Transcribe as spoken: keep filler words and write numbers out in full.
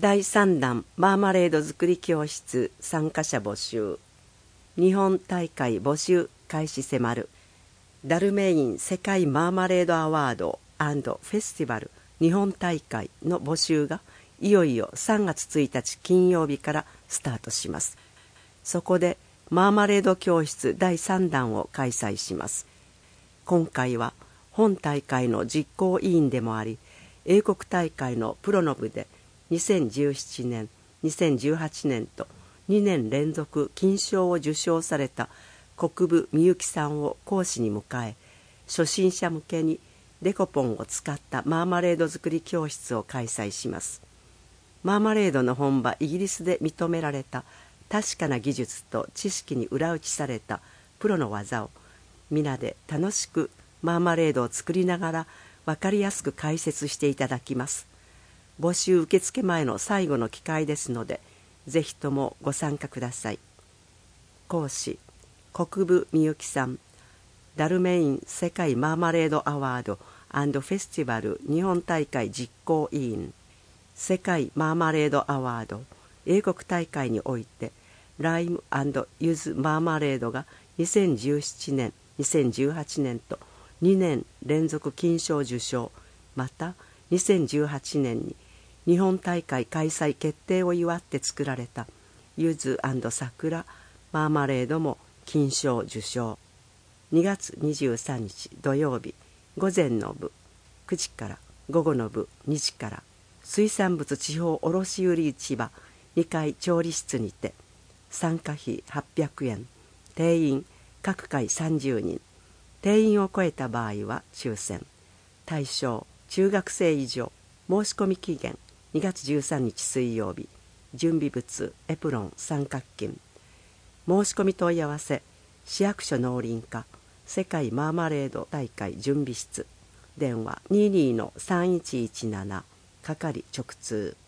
だいさん弾マーマレード作り教室参加者募集。日本大会募集開始迫る。ダルメイン世界マーマレードアワード&フェスティバル日本大会の募集がいよいよさんがつついたち金曜日からスタートします。そこでマーマレード教室だいさん弾を開催します。今回は本大会の実行委員でもあり、英国大会のプロの部でにせんじゅうななねん、にせんじゅうはちねんとにねん連続金賞を受賞された国分みゆきさんを講師に迎え、初心者向けにデコポンを使ったマーマレード作り教室を開催します。マーマレードの本場イギリスで認められた確かな技術と知識に裏打ちされたプロの技を皆で楽しくマーマレードを作りながら分かりやすく解説していただきます。募集受付前の最後の機会ですので、ぜひともご参加ください。講師国分みゆきさん、ダルメイン世界マーマレードアワード&フェスティバル日本大会実行委員、世界マーマレードアワード英国大会においてライム&ユズマーマレードがにせんじゅうななねん、にせんじゅうはちねんとにねん連続金賞受賞、またにせんじゅうはちねんに日本大会開催決定を祝って作られたゆず&桜マーマレードも金賞受賞。にがつにじゅうさんにち土曜日、午前の部くじから午後の部にじから水産物地方卸売市場にかい調理室にて、参加費はっぴゃくえん、定員各回さんじゅうにん、定員を超えた場合は抽選。対象中学生以上。申し込み期限にがつじゅうさんにち水曜日。準備物エプロン三角巾。申し込み問い合わせ市役所農林課世界マーマレード大会準備室、電話 にじゅうにのさんいちいちなな、係直通。